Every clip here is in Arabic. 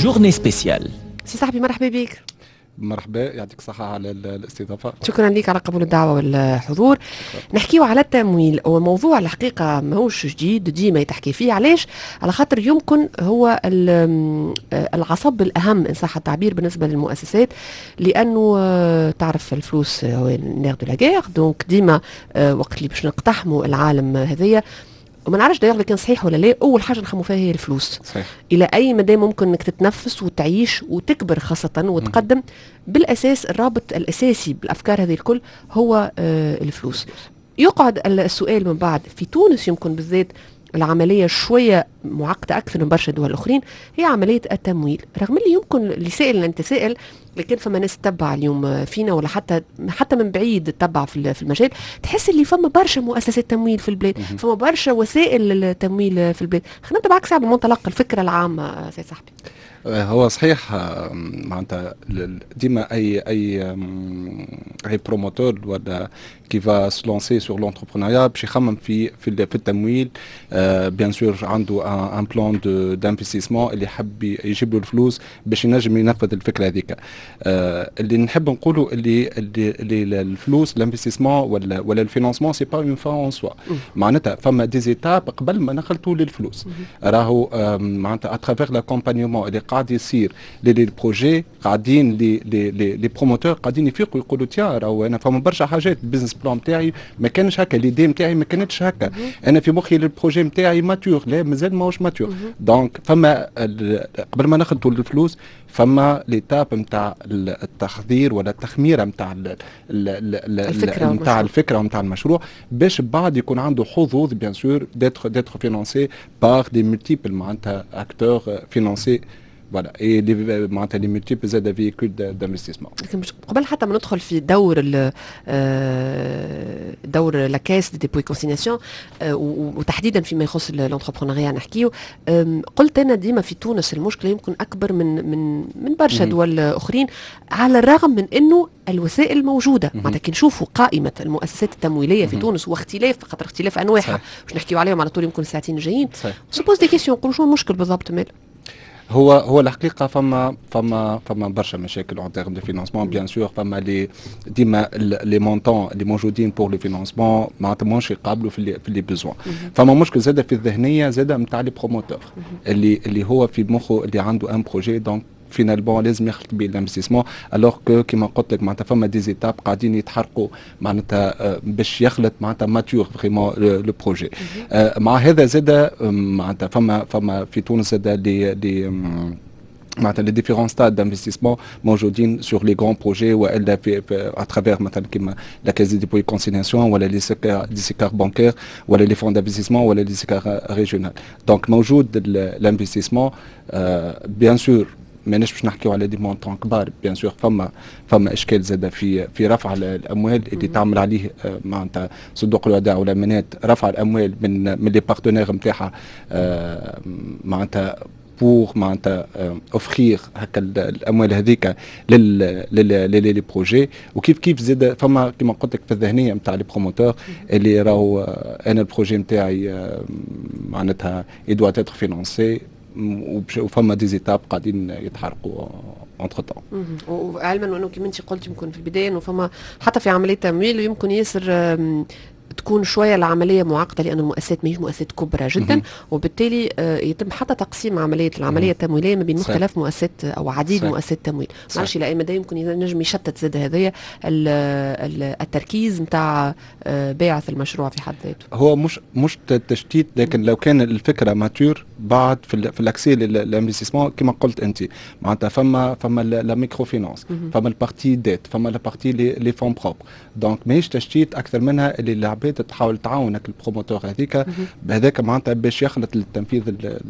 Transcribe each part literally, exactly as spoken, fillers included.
جورني سبيسيال. سي صاحبي مرحبا بك. مرحبا، يعطيك الصحة على الاستضافة. شكرا لك على قبول الدعوة والحضور. نحكيو على التمويل، وموضوع الحقيقة ماهوش جديد، ديما يتحكي فيه. علاش؟ على خاطر يمكن هو العصب الأهم إن صح التعبير بالنسبة للمؤسسات، لأنه تعرف الفلوس هو النير دو لا غير، دونك ديما وقت اللي باش نقتحموا العالم هذايا وما نعرفش داير كان صحيح ولا لا، اول حاجه نخمو فيها هي الفلوس. صحيح. الى اي مدى ممكن انك تتنفس وتعيش وتكبر خاصه وتقدم. م- بالاساس الرابط الاساسي بالافكار هذه الكل هو آه الفلوس. يقعد السؤال من بعد في تونس يمكن بالذات العمليه شويه معقده اكثر من برشا دول الاخرين، هي عمليه التمويل. رغم اللي يمكن اللي سائل انت سائل، لكن فما ناس تتبع اليوم فينا ولا حتى حتى من بعيد تتبع في في المجال، تحس اللي فما برشا مؤسسات تمويل في البلاد، فما برشا وسائل التمويل في البلاد. خلينا نبدا معك ساعه بمنطلق الفكره العامه سي صاحبي. هو صحيح معناتها ديما اي اي اي بروموتور ولا كي فا se lancer sur l'entrepreneuriat باش يخمم في في في التمويل. بيان سور عنده ان بلان دو دانفستيسمون اللي يحب يجيب له الفلوس باش ينجم ينفذ الفكره هذيك. اللي نحب نقوله اللي اللي الفلوس الانفستيسمون ولا ولا الفينانسمون سي با اون فان اون سوا. معناتها فما دي زيتاب قبل ما نخلطوا للفلوس. راهو معناتها اترافير لاكومبانيومون اللي قاعد يصير لي بروجي، قاعدين لي لي لي بروموتور قاعدين يفيقوا يقولوا تيا راهو انا فما برشا حاجات البيزنس بلان نتاعي ما كانش هكا، ليدي نتاعي ما كانتش هكا، انا في مخي البروجي نتاعي ماتور، لا مازال ماهوش ماتور. دونك فما قبل ما نخلطوا الفلوس فما ليتاب نتاع التحضير ولا التخميره نتاع الفكره نتاع الفكره ونتاع المشروع، باش بعد يكون عنده حظوظ بيان سور ديتر ديتر فينانسي بار دي مولتيبل معناتها اكتور فينانسي. فوالا اي لي معناتها لي مولتيبل زاد فيكول دانفستيسمون. لكن مش قبل حتى ما ندخل في دور دور لا كاس دي ديبوي كونسيناسيون وتحديدا فيما يخص الانتربرونيا نحكيو، قلت انا ديما في تونس المشكله يمكن اكبر من من من برشا دول اخرين، على الرغم من انه الوسائل موجوده. معناتها كي نشوفوا قائمه المؤسسات التمويليه في تونس واختلاف خاطر اختلاف انواعها باش نحكيو عليهم على طول يمكن الساعتين الجايين، سوبوز دي كيسيون نقولوا شنو المشكل بالضبط مال هو هو الحقيقه فما فما فما برشا مشاكل اون تيرم دو فينانسمون. بيان سور فما لي ديما لي مونطون اللي موجودين بور لو فينانسمون معناتها ماهمش يقابلوا في لي في لي بيزوان. فما مشكل زاده في الذهنيه زاده نتاع لي بروموتور اللي اللي هو في مخه اللي عنده ان بروجي، دونك فينالبون لازم يخلط بيه الانفستيسمون، الوغ كو كيما قلت لك معناتها فما دي زيتاب قاعدين يتحرقوا معناتها باش يخلط معناتها ماتور فريمون لو بروجي. مع هذا زاد معناتها فما فما في تونس زاد لي لي معناتها لي ديفيرون ستاد دانفستيسمون موجودين سور لي غران بروجي والا في اترافير مثلا كيما لا كاز دي ديبوي كونسيناسيون ولا لي سيكار دي سيكار بانكير ولا لي فون دانفستيسمون ولا لي سيكار ريجيونال. دونك موجود الانفستيسمون بيان سور ماناش باش نحكيو على دي مونطون كبار. بيان سور فما فما اشكال زاده في في رفع الاموال اللي تعمل عليه معناتها صندوق الودائع والامانات، رفع الاموال من من لي بارتنير نتاعها معناتها بور معناتها اوفخير هكا الاموال هذيك لل لل لي بروجي. وكيف كيف زاد فما كما قلت لك في الذهنيه نتاع لي بروموتور اللي راهو انا البروجي نتاعي معناتها يدوا اتر فينانسي وفما دي زيتاب قاعدين يتحرقوا انتر طون. وعلما انه كما انت قلت يمكن في البدايه انه فما حتى في عمليه تمويل يمكن ياسر تكون شويه العمليه معقده، لان المؤسسات ماهيش مؤسسات كبرى جدا، مم. وبالتالي يتم حتى تقسيم عمليه العمليه التمويليه ما بين مختلف مؤسسات او عديد مؤسسات تمويل. معلش الى اي مدى يمكن ينجم يشتت زاد هذايا التركيز نتاع بيعه المشروع في حد ذاته. هو مش مش تشتيت، لكن لو كان الفكره ماتور بعد في في الاكسي للانفستيسمون كما قلت انت معناتها فما فما لا ميكرو فينانس، فما البارتي ديت، فما البارتي لي فون بروبر. دونك ماهيش تشتيت اكثر منها اللي العباد تحاول تعاونك البروموتور هذيك بهذاك معناتها باش يخلط للتنفيذ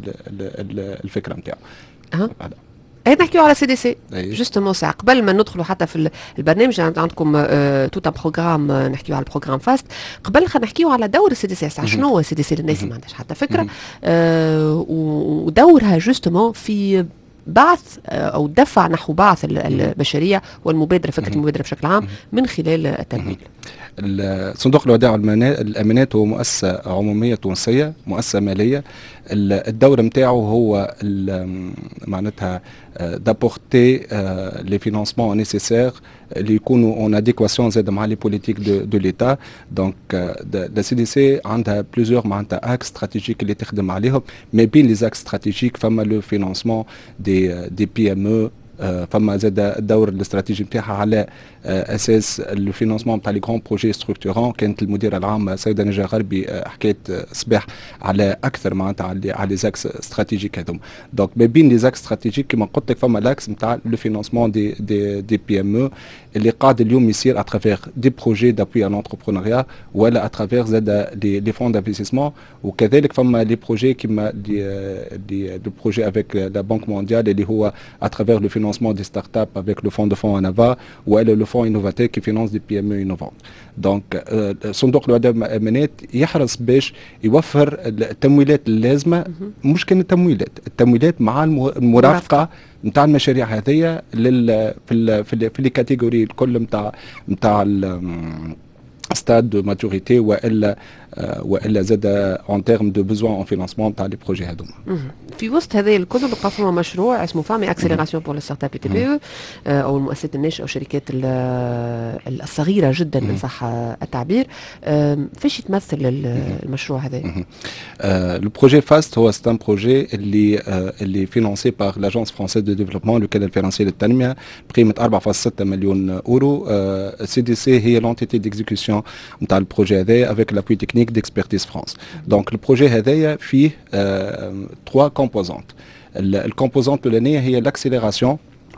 الفكره نتاعو. أه. اي نحكيو على سي دي سي جوستومون ساعه قبل ما ندخلوا حتى في البرنامج عندكم توت ان بروغرام نحكيو على البروغرام فاست. قبل خلينا نحكيو على دور السي دي سي ساعه شنو هو السي دي سي للناس ما عندهاش حتى فكره، آه ودورها جوستومون في بعث او دفع نحو بعث البشريه والمبادره، فكره المبادره بشكل عام من خلال التمويل. صندوق الودائع والامانات هو مؤسسه عموميه تونسيه، مؤسسه ماليه الدور نتاعو هو معناتها d'apporter les financements nécessaires اللي يكونوا en adéquation زاد مع les politiques de, de l'État. Donc la C D C عندها plusieurs معناتها axes stratégiques اللي تخدم عليهم. ما بين les axes stratégiques فما le financement des, des P M E. فما زاد الدور الاستراتيجي نتاعها على اساس الفينانسمون نتاع لي غران بروجي ستركتورون. كانت المديره العامه سيده نجاة غربي حكيت صباح على اكثر معناتها على على زاكس استراتيجيك هذوما. دونك ما بين لي زاكس استراتيجيك كما قلت لك فما لاكس نتاع لو فينانسمون دي دي دي بي ام او اللي قاعد اليوم يصير اترافير دي بروجي دابوي ان انتربرونيا ولا اترافير زاد لي لي فون دانفستيسمون. وكذلك فما لي بروجي كيما لي لو بروجي افيك لا بنك مونديال اللي هو اترافير لو فينانسمون دي ستارت اب افيك لو فون دو فون انافا ولا لو فون انوفاتيك كي فينانس دي بي ام او انوفونت. دونك صندوق الوعد والامانات يحرص باش يوفر التمويلات اللازمه، مش كان التمويلات التمويلات مع المرافقه نتاع المشاريع هذيا لل في ال في ال في لي كاتيجوري الكل نتاع نتاع ستاد دو ماتوريتي والا والا زاد اون تيرم دو بوزوان اون فينانسمون تاع لي بروجي هذوما. في وسط هذه الكل بقى فما مشروع اسمه فامي اكسليراسيون بور الستارت اب تي بي او او المؤسسات الناشئه او الشركات الصغيره جدا ان صح التعبير. فاش يتمثل المشروع هذا؟ لو بروجي فاست هو ستان بروجي اللي اللي فينانسي بار لاجونس فرونسيز دو ديفلوبمون لوكال الفرنسي للتنميه بقيمه أربعة فاصلة ستة مليون اورو. سي دي سي هي لونتيتي ديكزيكسيون نتاع البروجي هذا افيك لابوي تكنيك d'expertise France. Donc le projet هذايا فيه euh, trois composantes. الكومبوزانت الأولانية هي l'accélération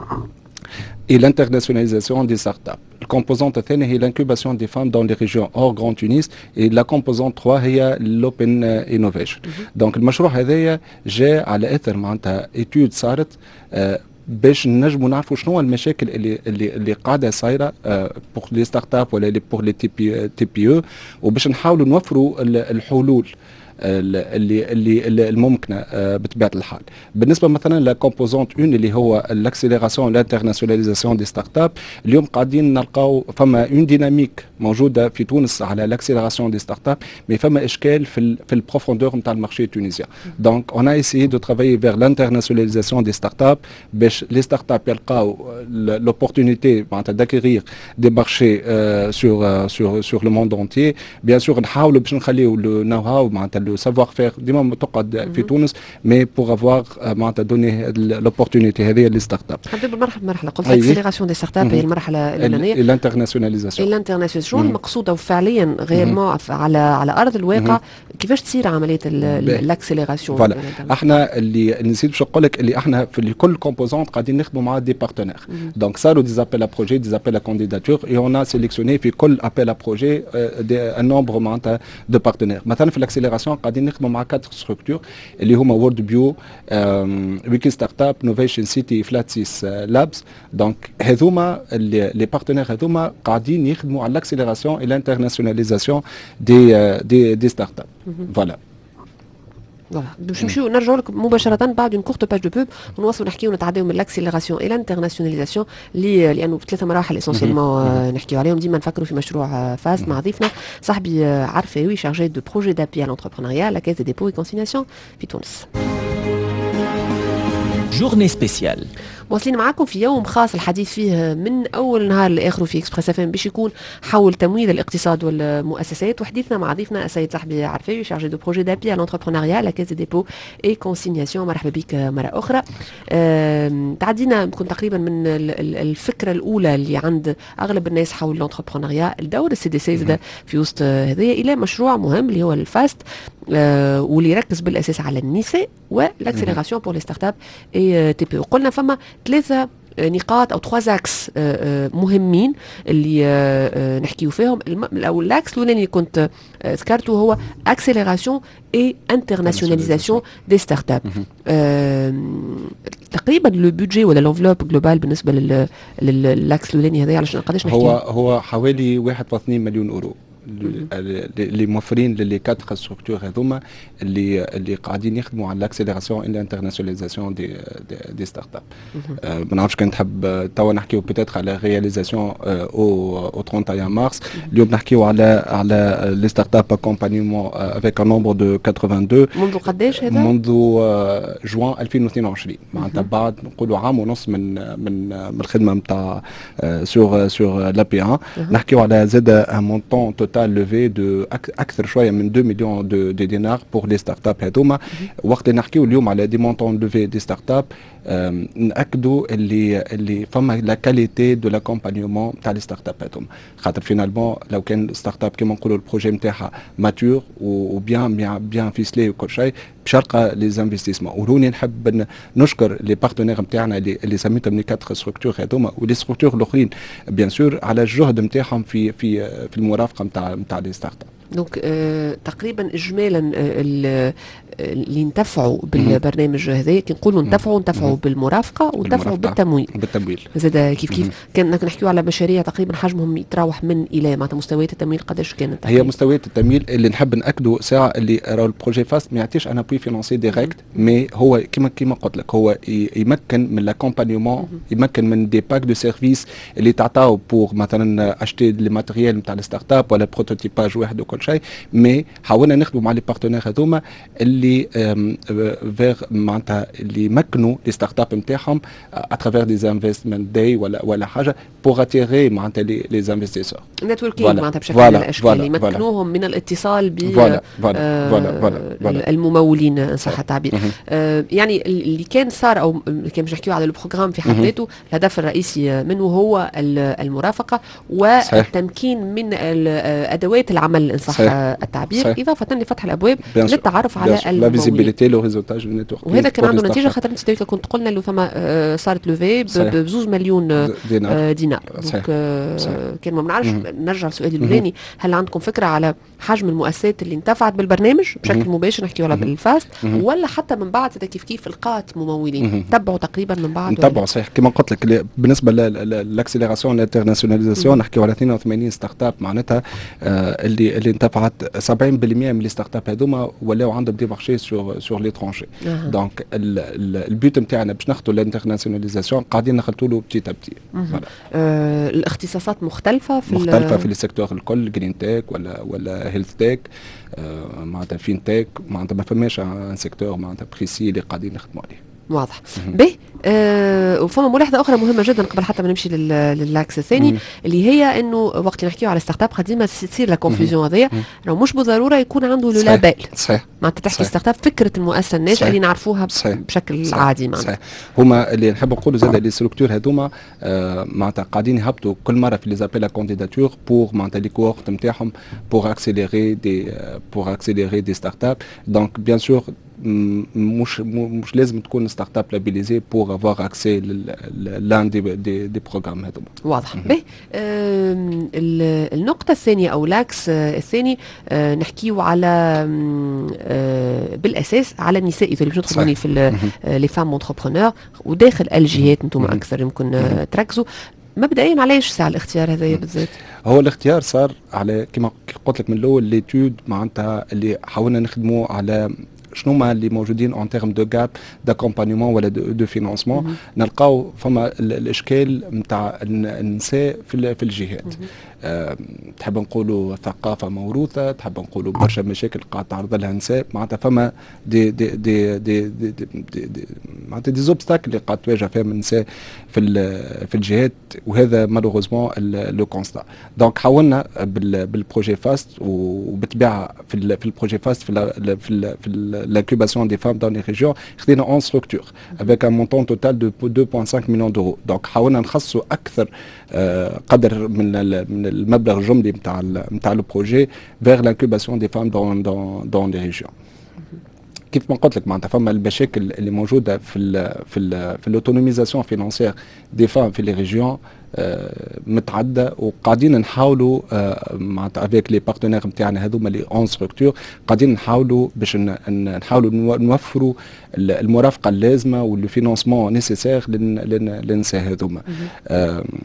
et l'internationalisation des startups. La composante الثانية هي l'incubation des femmes dans les régions hors Grand Tunis et la composante trois هي l'open innovation. Donc المشروع هذايا جاء على أثر معناتها étude صارت uh, باش نجموا نعرفوا شنو المشاكل اللي اللي اللي قاعده صايره بور لي ستارت اب ولا بور لي تي بي تي بي او وباش نحاولوا نوفروا الحلول اللي اللي الممكنه بطبيعه الحال. بالنسبه مثلا لا كومبوزونت واحد اللي هو الاكسيليراسيون لانترناسيوناليزاسيون دي ستارت اب، اليوم قاعدين نلقاو فما اون ديناميك موجوده في تونس على الاكسيليراسيون دي ستارت اب، مي فما اشكال في في البروفوندور نتاع المارشي التونسيان. دونك اون ا اسيي دو ترافايي فيغ لانترناسيوناليزاسيون دي ستارت اب باش لي ستارت اب يلقاو لوبورتونيتي معناتها داكيغير دي مارشي سور سور سور لو موند انتيي. بيان سور نحاولوا باش نخليو لو نو هاو معناتها le savoir-faire ديما تقعد في تونس مي بور افوار معناتها دوني لوبورتونيتي هذه لي ستارت اب. نبداو بالمرحله بمرحله قلت الاكسيليراسيون دي ستارت اب هي المرحله الاولانيه الانترناسيوناليزاسيون الانترناسيوناليزاسيون المقصوده وفعليا غيرمون على على ارض الواقع كيفاش تصير عمليه الاكسيليراسيون. فوالا احنا اللي نسيت باش نقول لك اللي احنا في كل كومبوزونت قاعدين نخدموا مع دي بارتنير. دونك صاروا دي زابيل ا بروجي دي زابيل ا كانديداتور اي اون ا سيليكسيوني في كل ابيل ا بروجي ان نومبر معناتها دو بارتنير. مثلا في الاكسيليراسيون قاعدين نخدموا مع كاتر ستركتور اللي هما وورد بيو ويكي ستارت اب نوفيشن سيتي فلاتسيس لابس. دونك هذوما لي بارتنير هذوما قاعدين يخدموا على الاكسيليراسيون اي لانترناسيوناليزاسيون دي دي دي ستارت اب. فوالا فوالا باش نمشيو نرجعوا لك مباشره بعد اون كورت باج دو بوب ونواصلوا نحكيو نتعداو من الاكسيليراسيون الى الانترناسيوناليزاسيون اللي لانه في ثلاثه مراحل اسونسيلمون نحكيو عليهم. ديما نفكروا في مشروع فاست مع ضيفنا صاحبي عرفاوي شارجي دو بروجي دابي à l'entrepreneuriat لا كاس دي ديبو اي كونسيناسيون في تونس. جورني سبيسيال واصلين معاكم في يوم خاص الحديث فيه من اول نهار لاخره في اكسبريس اف ام باش يكون حول تمويل الاقتصاد والمؤسسات. وحديثنا مع ضيفنا السيد صاحبي عرفاوي شارجي دو بروجي دابي على لونتربرونيا لا كاس دي ديبو اي كونسينياسيون. مرحبا بك مره اخرى. تعدينا يمكن تقريبا من الفكره الاولى اللي عند اغلب الناس حول لونتربرونيا الدور السي دي سي في وسط هذايا الى مشروع مهم اللي هو الفاست واللي يركز بالاساس على النساء والاكسيليراسيون بور لي ستارت اب اي تي بي. قلنا فما ثلاثه نقاط او تخوا اكس مهمين اللي نحكيو فيهم. الاول الاكس الاولاني اللي كنت ذكرته هو اكسيليراسيون اي انترناسيوناليزاسيون دي ستارت اب. تقريبا لو بودجي ولا لونفلوب جلوبال بالنسبه للاكس الاولاني هذا علشان قداش نحكي هو هو حوالي واحد فاصلة اثنين مليون اورو اللي موفرين للي كاتر ستركتور هذوما اللي اللي قاعدين يخدموا على الاكسيليراسيون اند الانترناسيوناليزاسيون دي دي ستارت اب. ما نعرفش كان تحب توا نحكيو بيتيتر على رياليزاسيون او او واحد وثلاثين مارس. اليوم نحكيو على على لي ستارت اب اكومبانيمون افيك ان نومبر دو اثنين وثمانين. منذ قداش هذا؟ منذ جوان ألفين واثنين وعشرين، معناتها بعد نقولوا عام ونص من من من الخدمه نتاع سور سور لا بي واحد. نحكيو على زاد ان مونطون توتال لوفي دو اكثر شويه من اثنين مليون دو دينار بور لي ستارت اب هذوما. وقت اللي نحكيو اليوم على دي مونطون لوفي دي ستارت اب ناكدوا اللي اللي فما لا كاليتي دو لاكومبانيومون تاع لي ستارت اب هذوما، خاطر فينالمون لو كان ستارت اب كيما نقولوا البروجي نتاعها ماتور وبيان بيان بيان فيسلي وكل شيء باش يلقى لي زانفستيسمون. ولوني نحب نشكر لي بارتنير نتاعنا اللي اللي سميتهم لي كاتر ستركتور هذوما ولي ستركتور الاخرين بيان سور على الجهد نتاعهم في في في المرافقه نتاع نتاع لي ستارت اب. دونك آه تقريبا اجمالا آه اللي انتفعوا بالبرنامج هذا كي نقولوا انتفعوا انتفعوا بالمرافقه وانتفعوا بالتمويل. بالتمويل زاد كيف كيف كان نحكيو على مشاريع تقريبا حجمهم يتراوح من الى معناتها مستويات التمويل قداش كانت تقريبا؟ هي مستويات التمويل اللي نحب ناكدوا ساعه اللي راهو البروجي فاست ما يعطيش ان ابوي فينانسي ديريكت، مي هو كيما كيما قلت لك هو يمكن من لاكومبانيومون، يمكن من دي باك دو سيرفيس اللي تعطاو بور مثلا اشتي لي ماتيريال نتاع الستارت اب ولا بروتوتيباج واحد وكل شيء. مي حاولنا نخدموا مع لي بارتنير هذوما اللي فيغ معناتها اللي يمكنوا لي ستارت اب نتاعهم اترافير دي انفستمنت داي ولا ولا حاجه بور اتيري معناتها لي زانفستيسور نتوركينج معناتها بشكل من الاشكال يمكنوهم من الاتصال ب الممولين ان صح التعبير. آه يعني اللي كان صار او كان باش نحكيو على البروغرام في حد ذاته الهدف الرئيسي منه هو المرافقه والتمكين من ادوات العمل ان صح التعبير صحيح. اضافه لفتح الابواب للتعرف على الممولين لو ريزولتاج من نتورك. وهذا كان عنده نتيجه خاطر انت كنت قلنا له فما صارت لوفي بزوج مليون دينار, دينار. دونك كان ما بنعرفش نرجع لسؤالي الاولاني، هل عندكم فكره على حجم المؤسسات اللي انتفعت بالبرنامج بشكل مباشر نحكيو على بالفاست ولا حتى من بعد كيف كيف لقات ممولين تبعوا تقريبا من بعد؟ تبعوا صحيح كما قلت لك بالنسبه للاكسيليراسيون الانترناسيوناليزاسيون نحكيو على اثنين وثمانين ستارت اب معناتها آه اللي اللي انتفعت سبعين بالمئة من لي ستارت اب هذوما ولاو عندهم دي مارشي سور سور ليترونجي. دونك البيوت نتاعنا باش ناخذوا الانترناسيوناليزاسيون قاعدين نخلطوا له بتي بتي. آه الاختصاصات مختلفه في مختلفه في السيكتور الكل، جرين تيك ولا ولا هيلث تيك آه معناتها فين تيك معناتها ما فماش ان سيكتور معناتها بريسي اللي قاعدين نخدموا عليه. واضح. باهي آه وفما ملاحظه اخرى مهمه جدا قبل حتى ما نمشي للاكس الثاني اللي هي انه وقت اللي نحكيو على ستارت اب قديما تصير لا كونفيزيون هذيا انه مش بالضروره يكون عنده لو لابيل. صحيح. معناتها تحكي ستارت اب فكره المؤسسه الناشئه اللي نعرفوها صحيح. بشكل صحيح. عادي معناتها هما اللي نحب نقولوا زاد لي ستركتور هذوما آه معناتها قاعدين يهبطوا كل مره في لي زابيل كانديداتور بور معناتها لي كوورت نتاعهم بور اكسيليري دي بور اكسيليري دي ستارت اب. دونك بيان سور مش مش لازم تكون ستارت اب لابيليزي بور افوار اكسي لان دي دي, دي بروغرام هذوما. واضح. باهي آه النقطه الثانيه او لاكس آه الثاني آه نحكيو على آه بالاساس على النساء اذا باش ندخلوا في لي فام اونتربرونور وداخل الجهات انتم اكثر يمكن آه تركزوا مبدئيا علاش ساعه الاختيار هذايا بالذات؟ هو الاختيار صار على كما قلت لك من الاول ليتود معناتها اللي حاولنا نخدموا على شنو ما اللي موجودين اون تيرم دو جاب داكومبانيمون ولا دو فينانسمون. نلقاو فما الاشكال نتاع النساء في في الجهات. أه تحب نقولوا ثقافه موروثه، تحب نقولوا برشا مشاكل قاعد تعرض لها النساء معناتها فما دي دي دي دي دي, دي, دي, دي معناتها دي زوبستاكل اللي قاعد تواجه فيهم النساء في في الجهات وهذا مالوغوزمون لو كونستا. دونك حاولنا بالبروجي فاست وبالطبيعه في في البروجي فاست في ال في ال في l'incubation des femmes dans les régions خدينا اون ستركتور avec un montant total de deux virgule cinq millions d'euros. دونك حاولنا نخصصوا اكثر آه قدر من من المبلغ الجملي نتاع نتاع البروجي vers l'incubation des femmes dans dans dans les régions. كيف ما قلت لك معناتها فما المشاكل اللي موجوده في ال في ال في الاوتونوميزاسيون فينانسيير دي فام في لي ريجيون آه متعدده وقاعدين نحاولوا آه معناتها افيك لي بارتنير نتاعنا هذوما لي اون ستركتور قاعدين نحاولوا باش نحاولوا نوفروا المرافقه اللازمه والفينانسمون نيسيسير للنساء هذوما. آه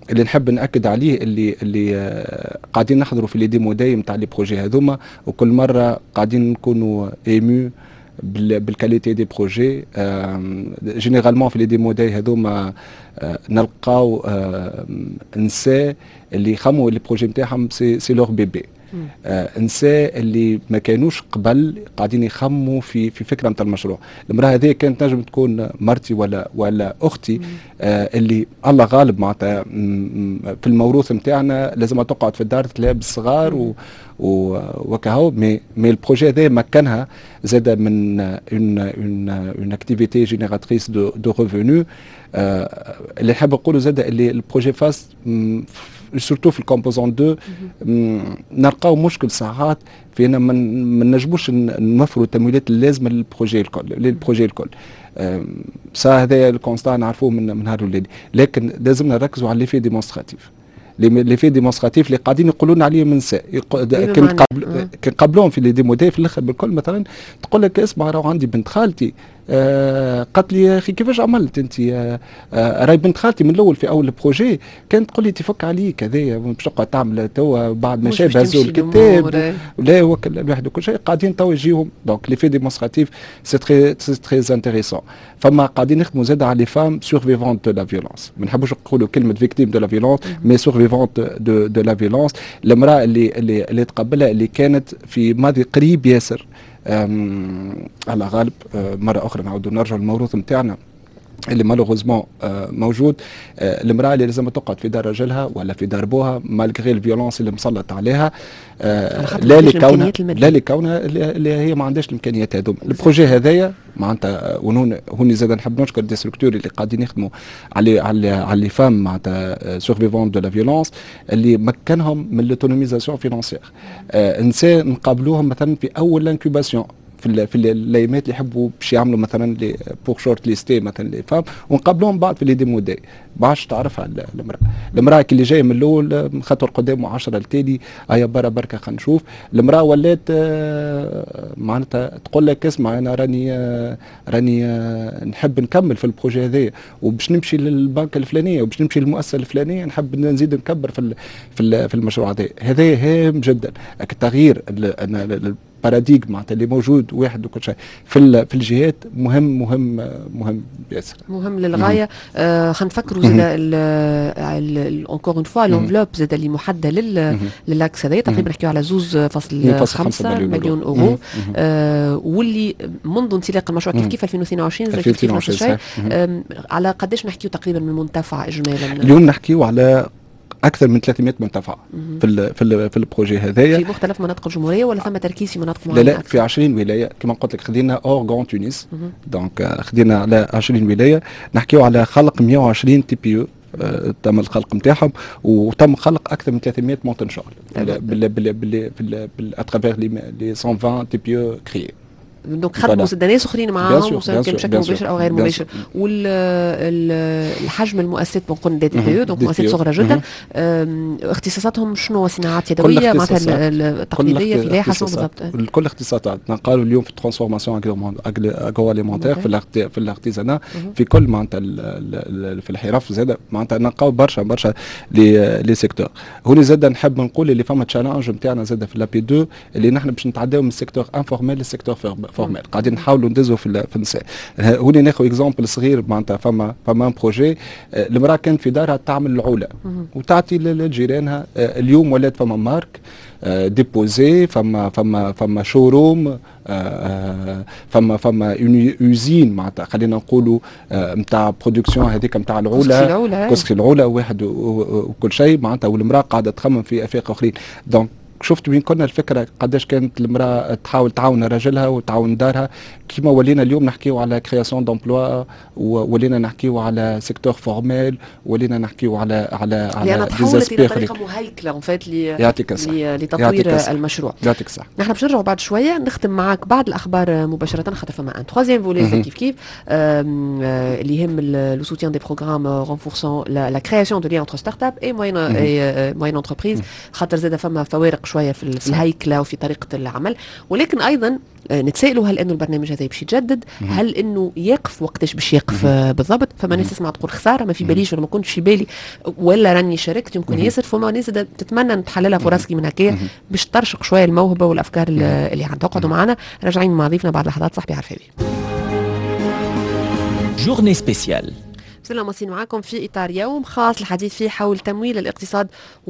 اللي نحب ناكد عليه اللي اللي آه قاعدين نحضروا في لي ديمو داي نتاع لي بروجي هذوما، وكل مره قاعدين نكونوا ايمو بالكاليتي دي بروجي. جينيرالمون في لي ديمو داي هذوما آه نلقاو آه نساء اللي يخموا لي بروجي نتاعهم سي سي لور بيبي، آه نساء اللي ما كانوش قبل قاعدين يخموا في في فكره نتاع المشروع. المراه هذه كانت نجم تكون مرتي ولا ولا اختي، آه اللي الله غالب معناتها في الموروث نتاعنا لازم تقعد في الدار تلعب الصغار و وكهو. مي مي البروجي هذا مكنها زاد من اون اون اون اكتيفيتي جينيراتريس دو دو ريفونو. آه اللي نحب نقوله زاد اللي البروجي فاس سورتو في الكومبوزون دو نلقاو مشكل ساعات في ان ما نجموش نوفروا التمويلات اللازمه للبروجي الكل للبروجي الكل. سا هذا الكونستا نعرفوه من من نهار الولادي، لكن لازمنا نركزوا على لي في ديمونستراتيف. لي في ديمونستراتيف اللي قاعدين يقولوا لنا عليهم نساء كان قبل كان قبلهم في لي ديمو داي في الاخر بالكل مثلا تقول لك اسمع راهو عندي بنت خالتي آه قالت لي يا اخي كيفاش عملت انت؟ آه آه راهي بنت خالتي من الاول في اول البروجي كانت تقول لي تفك عليك هذايا باش تقعد تعمل توا بعد ما شاب هزوا الكتاب ولا وكل الواحد وكل شيء قاعدين توا يجيهم. دونك لي في ديمونستراتيف سي تري سي تري انتريسون. فما قاعدين نخدموا زاد على لي فام سورفيفونت دو لا فيولونس. ما نحبوش نقولوا كلمه فيكتيم دو لا فيولونس مي سورفيفونت دو دو لا فيولونس. المراه اللي اللي اللي تقبلها اللي كانت في ماضي قريب ياسر على غالب. مرة أخرى نعودوا نرجع للموروث نتاعنا اللي مالوغوزمون موجود. المرأة اللي لازم تقعد في دار رجلها ولا في دار بوها مالغري الفيولونس اللي مسلط عليها، لا لكونها لا لكونها اللي هي ما عندهاش الامكانيات هذوما. البروجي هذايا معناتها ونون هوني زاد نحب نشكر دي ستركتور اللي قاعدين يخدموا على على على لي فام معناتها سورفيفون دو لا فيولونس اللي مكنهم من لوتونوميزاسيون فينانسيير. نساء نقابلوهم مثلا في اول لانكوباسيون في في الايامات اللي يحبوا باش يعملوا مثلا لي بور شورت ليستي مثلا لي فام، ونقابلوهم بعد في لي ديمو داي باش تعرفها المراه. المراه اللي جايه من الاول خاطر قدامه عشرة التالي هيا برا بركه خلينا نشوف. المراه ولات معناتها تقول لك اسمع انا راني راني نحب نكمل في البروجي هذايا وباش نمشي للبنك الفلانيه وباش نمشي للمؤسسه الفلانيه نحب نزيد نكبر في في في المشروع هذا. هذا هام جدا. التغيير باراديغم معناتها اللي موجود واحد وكل شيء في في الجهات مهم مهم مهم ياسر مهم للغايه. آه خلينا نفكروا زاد انكور اون فوا لونفلوب زاد اللي محدده لل للاكس هذا تقريبا نحكيو على زوز فاصل خمسة مليون اورو، آه واللي منذ انطلاق المشروع كيف كيف ألفين واثنين وعشرين زي كيف نفس الشيء. آه على قداش نحكيو تقريبا من منتفع اجمالا؟ اليوم نحكيو على اكثر من ثلاثمائة منتفع في ال في ال في البروجي هذايا في مختلف مناطق الجمهوريه ولا ثم تركيز في مناطق معينه؟ لا لا في عشرين ولايه كما قلت لك. خدينا اور غون تونس دونك خدينا على عشرين ولايه نحكيو على خلق مئة وعشرين تي بي او. آه تم الخلق نتاعهم وتم خلق اكثر من ثلاثمائة موطن شغل بال بال بال اترافير لي مئة وعشرين تي بي او كريي. دونك خدموا زاد ناس اخرين معاهم كان بشكل مباشر او غير مباشر. والحجم المؤسسات بنقول دي تي بي او دونك مؤسسات صغيره جدا. اختصاصاتهم شنو؟ صناعات يدويه معناتها التقليديه فلاحه شنو بالضبط؟ كل اختصاصات قالوا اليوم في الترانسفورماسيون اغرو اليمونتير في في الارتيزانا في كل معناتها في الحرف زاد معناتها نلقاو برشا برشا لي لي سيكتور. هوني زاد نحب نقول اللي فما تشالنج نتاعنا زاد في لابي اثنين اللي نحن باش نتعداو من السيكتور انفورميل للسيكتور فورمال. قاعدين نحاولوا ندزوا في في النساء. هوني ناخذ اكزومبل صغير معناتها فما فما بروجي المراه كانت في دارها تعمل العوله وتعطي لجيرانها. اليوم ولات فما مارك ديبوزي فما فما فما شوروم فما فما يوزين معناتها خلينا نقولوا نتاع برودكسيون هذيك نتاع العوله كسخي العوله واحد وكل شيء معناتها. والمراه قاعده تخمم في افاق اخرين. دونك شفت وين كنا الفكره قداش كانت المراه تحاول تعاون راجلها وتعاون دارها. كيما ولينا اليوم نحكيو على كرياسيون دومبلوا ولينا نحكيو على سيكتور فورمال ولينا نحكيو على على على تحولت الى طريقه مهيكله اون فات لتطوير المشروع. يعطيك الصحه. نحن باش نرجعوا بعد شويه نختم معك بعض الاخبار مباشره خاطر فما ان تروازيام فولي كيف كيف اللي يهم لو سوتيان دي بروغرام رونفورسون لا كرياسيون دو ليان انتر ستارت اب اي موين اي موين انتربريز خاطر زاد فما فوارق شويه في, في الهيكله وفي طريقه العمل، ولكن ايضا نتسائلوا هل انه البرنامج هذا باش يتجدد، هل انه يقف وقتاش باش يقف بالضبط. فما ناس تسمع تقول خساره ما في باليش ولا ما كنتش في بالي ولا راني شاركت يمكن ياسر، فما ناس تتمنى نتحللها فرص من هكايا باش ترشق شويه الموهبه والافكار اللي عندها. اقعدوا معنا، راجعين مع ضيفنا بعد لحظات. صاحبي عرفاوي جورني سبيسيال سلام مصين معكم في إطار يوم خاص الحديث فيه حول تمويل الاقتصاد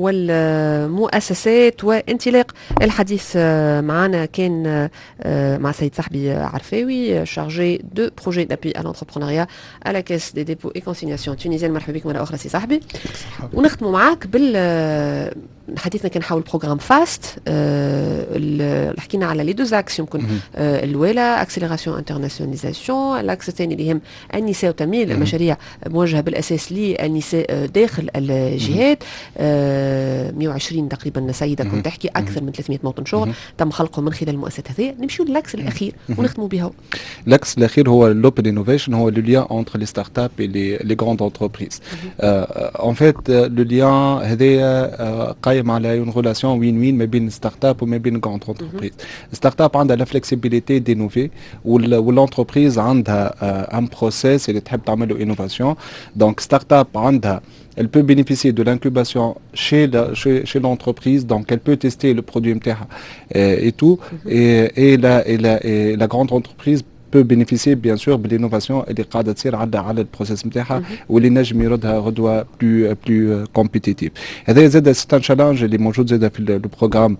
والمؤسسات وانطلاق الحديث. معنا كان مع سيد صاحبي عرفاوي شارجي دو بروجي دابي à l'entrepreneuriat à la caisse des dépôts et consignations tunisienne. مرحبا بك مرة أخرى سي صاحبي. ونختموا معاك بال حديثنا كان حول بروجرام فاست اللي حكينا على لي دوز اكس يمكن الاولى اكسلراسيون انترناسيوناليزاسيون، الاكس الثاني اللي يهم النساء وتمويل المشاريع موجهه بالاساس للنساء داخل الجهات. مئة وعشرين تقريبا سيده كنت تحكي، اكثر من ثلاثمئة موطن شغل تم خلقهم من خلال المؤسسات هذه. نمشيو للاكس الاخير ونختموا بها. الاكس الاخير هو لوبن انوفيشن، هو لو ليان انتر لي ستارت اب اي لي غراند انتربريز. ان فيت لو ليان هذايا قايم على اون ريلاسيون وين وين ما بين ستارت اب وما بين غراند انتربريز. ستارت اب عندها لا فلكسيبيليتي دينوفي والانتربريز عندها ان بروسيس اللي تحب تعمل له انوفاسيون. دونك ستارت اب عندها elle peut bénéficier de l'incubation chez la, chez, chez l'entreprise, donc elle peut tester le produit متاعها et tout, et, et, la, et, la, et la grande entreprise peut bénéficier bien sûr de l'innovation اللي قاعده تصير عندها على البروسيس نتاعها واللي نجم يردها غدوه بلو بلو كومبيتيتيف. هذا زاد سيت تشالنج اللي موجود زاد في البروغرام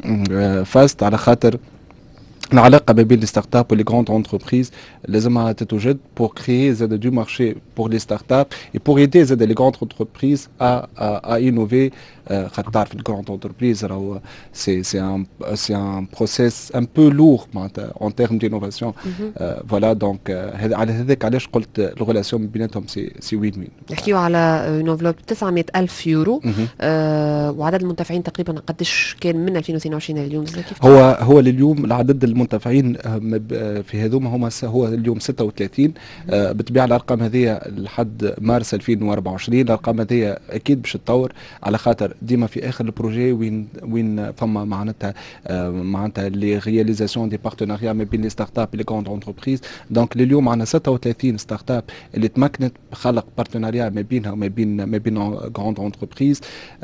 فاست، على خاطر العلاقه ما بين لي ستارت اب ولي غراند انتربريز لازمها تتوجد pour créer زاد دو مارشي pour les startups et pour aider زاد les grandes entreprises à à, à innover. خاطر تعرف الجراند انتربريز راهو سي سي ان سي ان بروسيس ان بو لور معناتها اون تيرم دينوفاسيون. فوالا دونك هذا على هذاك علاش قلت الريلاسيون بيناتهم سي سي وين وين. نحكيو على اون انفلوب تسعمئة ألف يورو. آه وعدد المنتفعين تقريبا قداش كان من ألفين واثنين وعشرين اليوم؟ هو هو لليوم العدد المنتفعين في هذوما هما هو اليوم ستة وثلاثين. آه بالطبيعه الارقام هذه لحد مارس ألفين وأربعة وعشرين الارقام هذه اكيد باش تطور، على خاطر ديما في اخر البروجي وين وين فما معناتها آه معناتها لي رياليزاسيون دي بارتناريا ما بين لي ستارت اب لي غراند انتربريز. دونك اليوم عندنا ستة وثلاثين ستارت اب اللي تمكنت بخلق بارتناريا ما بينها وما بين ما بين غراند انتربريز.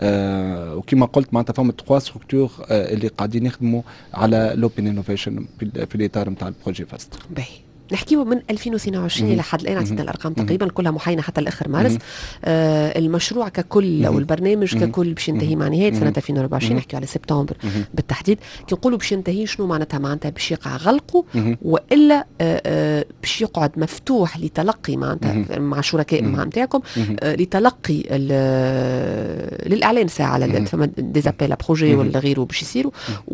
آه وكما قلت معناتها فما تخوا ستركتور آه اللي قاعدين يخدموا على لوبن انوفيشن في الاطار نتاع البروجي فاست. باهي نحكيو من ألفين واثنين وعشرين لحد الان، عطينا الارقام تقريبا كلها محاينه حتى لاخر مارس. آه المشروع ككل او البرنامج ككل باش ينتهي مع نهايه سنه ألفين وأربعة وعشرين، نحكيو على سبتمبر بالتحديد. كي نقولوا باش ينتهي شنو معناتها؟ معناتها باش يقع غلقه والا آه آه باش يقعد مفتوح لتلقي معناتها مع شركاء مع نتاعكم آه لتلقي للاعلان ساعه على فما ديزابيل بروجي ولا غيره باش يصيروا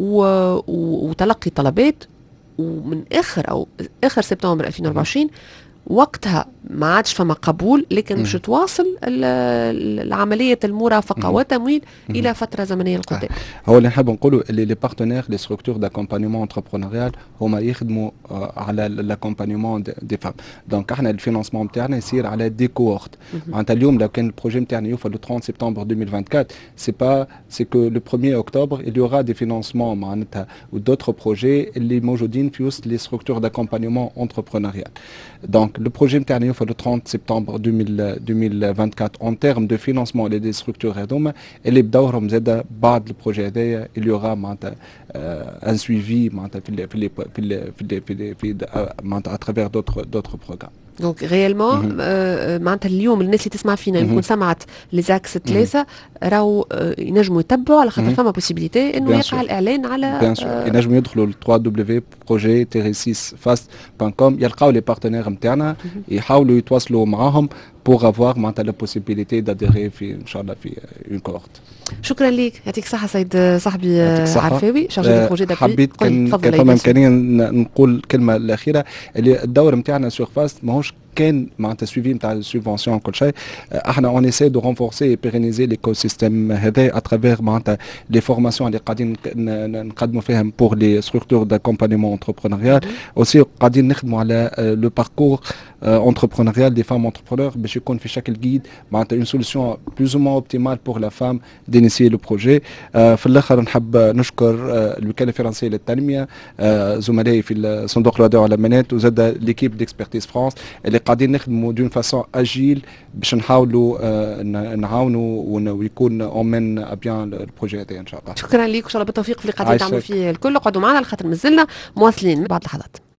وتلقي طلبات، ومن اخر او اخر سبتمبر ألفين وأربعة وعشرين وقتها ما عادش فما قبول، لكن باش تواصل العمليه المرافقه وتمويل الى فتره زمنيه القدام. هو اللي نحب نقولوا اللي لي بارتنير لي ستركتور داكومبانيمون انتربرونيال هما يخدموا على لاكومبانيمون دي فام. دونك احنا الفينانسمون نتاعنا يصير على دي كوورت. معناتها اليوم لو كان البروجي نتاعنا يوفى لو ثلاثين سبتمبر ألفين وأربعة وعشرين سي با سي كو لو premier octobre il y aura des financements معناتها و d'autres projets اللي موجودين في وسط لي ستركتور داكومبانيمون انتربرونيال. دونك le projet نتاعنا يوفى le trente septembre deux mille vingt-quatre en termes de financement les structures هذوما اللي بدورهم زاد بعد البروجي هذايا il y aura معناتها un suivi معناتها في في في في في معناتها à travers d'autres d'autres programmes. دونك ريالمون معناتها اليوم الناس اللي تسمع فينا يكون سمعت لي زاكس ثلاثه راهو ينجموا يتبعوا على خاطر فما بوسيبيليتي انه يقع الاعلان على بيان سور ينجموا يدخلوا ل دبليو دبليو دبليو دوت بروجي سix fast دوت كوم يلقاو لي بارتنير نتاعنا يحاولوا يتواصلوا معاهم pour avoir معناتها la possibilité d'adhérer في ان شاء الله في une cohorte. شكرا لك، يعطيك الصحه سيد صاحبي عرفاوي شارجي دو بروجي دابي. حبيت كان فما امكانيه نقول الكلمه الاخيره اللي الدور نتاعنا سور فاست ماهوش كان معناتها سويفي نتاع السوبفونسيون كل شيء. احنا اون اسي دو رونفورسي اي بيرينيزي ليكو سيستيم هذا اترافير معناتها لي فورماسيون اللي قاعدين نقدموا فيهم بور لي ستركتور داكومبانيمون انتربرونيال. اوسي قاعدين نخدموا على لو باركور انتربرونيال دي فام انتربرونور باش يكون في شكل جيد معناتها اون سوليسيون بلوز او اوبتيمال بور لا فام دينيسيي لو بروجي. في الاخر نحب نشكر الوكاله الفرنسيه للتنميه، زملائي في الصندوق الودائع والامانات، وزاد ليكيب ديكسبرتيز فرانس اللي قاعدين نخدموا دون فاسون اجيل باش نحاولوا نعاونوا ويكون اومن ابيان البروجي هذا ان شاء الله. شكرا لك وان شاء الله بالتوفيق في اللي قاعدين تعملوا فيه الكل. اقعدوا معنا لخاطر مازلنا مواصلين بعد لحظات.